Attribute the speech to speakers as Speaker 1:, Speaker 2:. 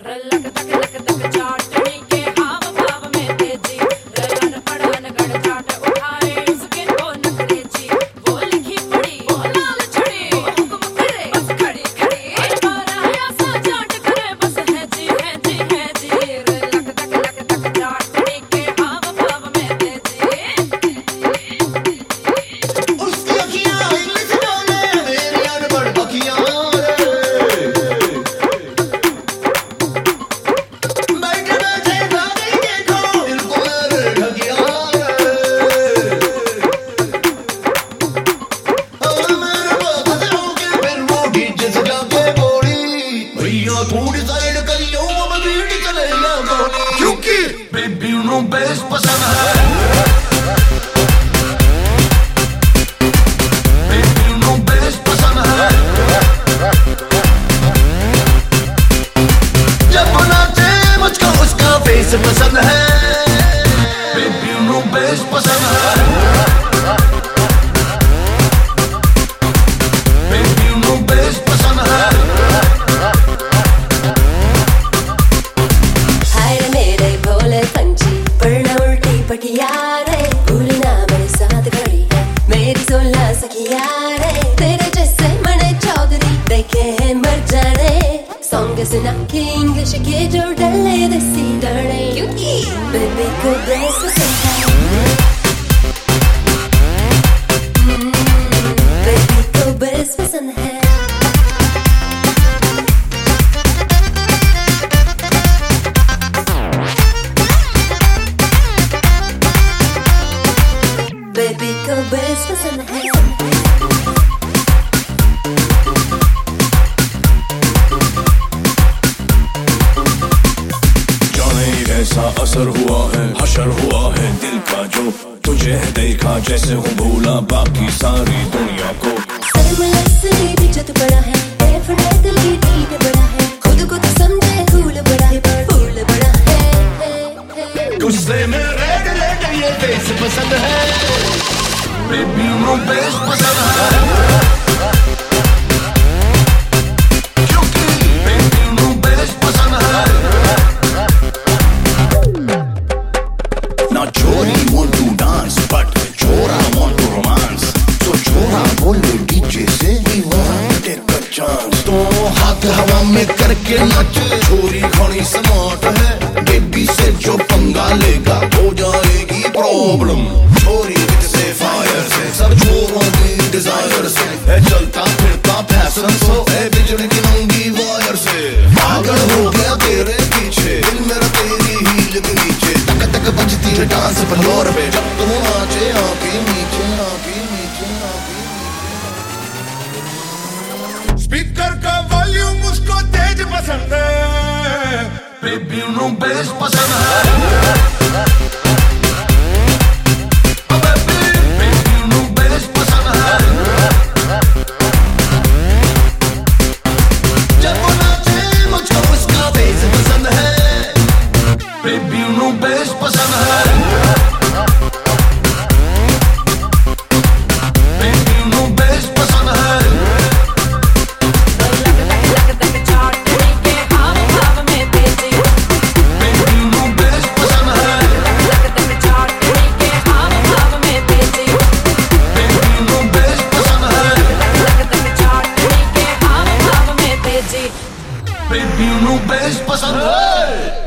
Speaker 1: थोड़ी साइड करियो अब बीट चलेगा गोली, क्योंकि बेबी नु बेस पसंद है। बेबी नु बेस पसंद है। जब नाचे मुझको उसका फेस पसंद है। बेबी नु बेस पसंद है। बेबी नु बेस पसंद है।
Speaker 2: पटियारे भूलना मेरे साथ खड़ी है मेरी 16 सखिया रे, तेरे जैसे मने चौधरी देखे हैं मर जाने। सॉन्ग सुना के इंग्लिश के जो डले देसी डरे, क्योंकि बेबी को बेस पसंद है। बेबी को बेस पसंद है। बेबी को बेस पसंद है।
Speaker 1: जाने ऐसा असर हुआ है, हशर हुआ है दिल का, जो तुझे देखा जैसे हूँ भूला बाकी सारी दुनिया को।
Speaker 2: भी जत बड़ा है, दिल की टीट बड़ा है, खुद को तो समझे फूल बड़ा है, पर फूल बड़ा है।
Speaker 1: तुझसे मेरे ये बेस पसंद है। बेबी नु बेस पसंद है। क्योंकि बेबी नु बेस पसंद है। Now Chori want to dance, but Chora want to romance. So Chora बोले DJ से we want to take a chance. तो हाथ हवा में करके नाचे, छोरी घनी स्मार्ट है। बेबी से जो पंगा लेगा हो जाएगी प्रॉब्लम। छोरी से फायर से सब छोरों की डिजायर से है, चलता फिरता फैशन सो है, बिजली की नंगी वायर से पागल हो गया तेरे पीछे, दिल मेरा तेरी हील के नीचे। तक तक बजती है डांस फ्लोर पे, जब तुम नाचे आके नीचे आके नीचे आके। स्पीकर का वॉल्यूम मुझको तेज पसंद है। बेबी नु बेस पसंद है। बेबी नु बेस पसंद है। बेबी नु बेस पसंद है। बेबी नु बेस पसंद है। बेबी नु बेस पसंद है। बेबी नु बेस पसंद है।